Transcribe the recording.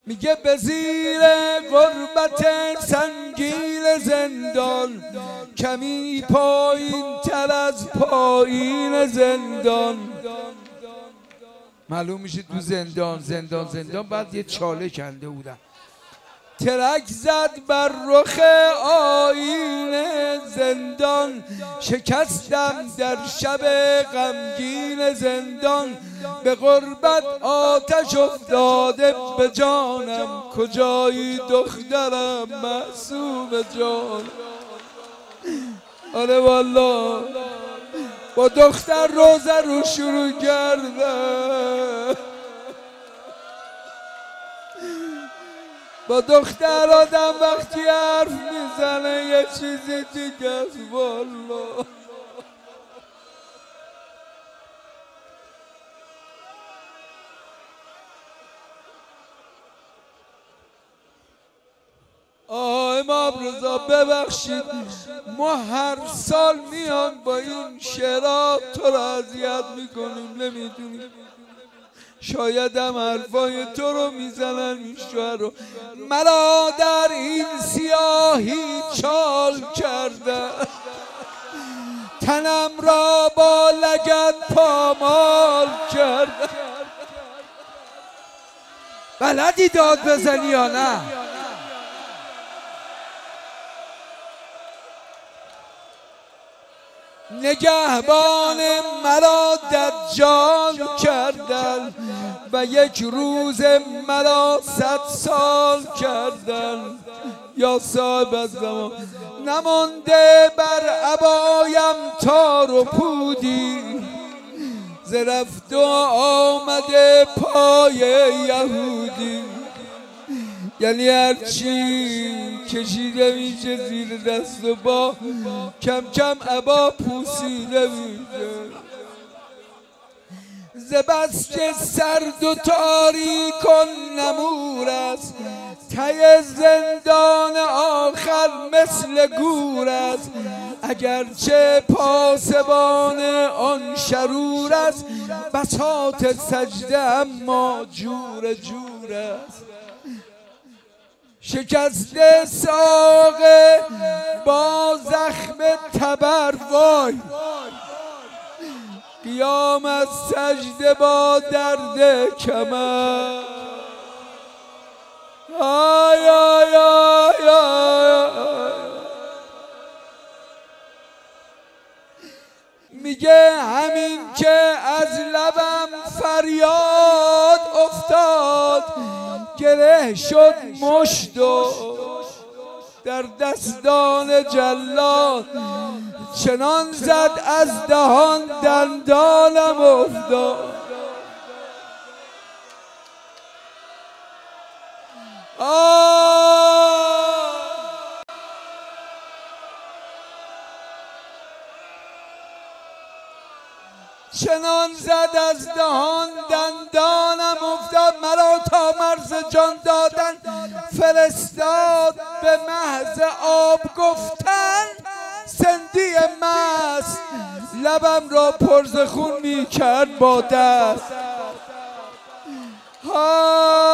میگه به زیر غربت سنگین زندان، کمی پایین تر از پایین زندان. معلوم میشه تو زندان بعد یه چاله کنده بودن. ترک زد بر رخ آیین زندان، شکستم در شب غمگین زندان. به غربت آتش افتاده به جانم، کجایی دخترم معصوم جان. آره والا با دختر روزه رو شروع کردم. با دختر آدم وقتی حرف میزنه یه چیزی دیگه است والا. امام رضا ببخشید، ما هر سال میان با این شعرها تو رو اذیت میکنیم، نمیدونیم. شاید هم حرفای تو رو میزنن این شعر رو. مرا در این سیاهی چال کرده، تنم را با لگد پامال کرده. بلدی داد بزنی یا نه؟ نگهبان مرا دجال کردن و یک روز مرا 100 سال کردن. یا صاحب الزمان، نمانده بر عبایم تار و پودی، ز رفت و آمده پای یهودی. یعنی هرچی کشیده میشه زیر دست و با کم کم عبا پوسیده میشه. ز بس که سرد و تاریک و نمور است، ته زندان آخر مثل گور است. اگرچه پاسبان آن شرور است، بساط سجده اما جور جور است. شکسته ساقه با زخم تبر، وای قیام از سجده با درد کمر. آی آی آی آی. میگه همین که از لبم فریاد افتاد، گره شد مشت و در دستان جلاد. چنان زد از دهان دندانم افتاد. چنان زد از دهان دندانم افتاد. مرا تا مرز جان دادن فرستاد، به محض آب گفتن سندی مست. لبم را پر ز خون می کرد با دست.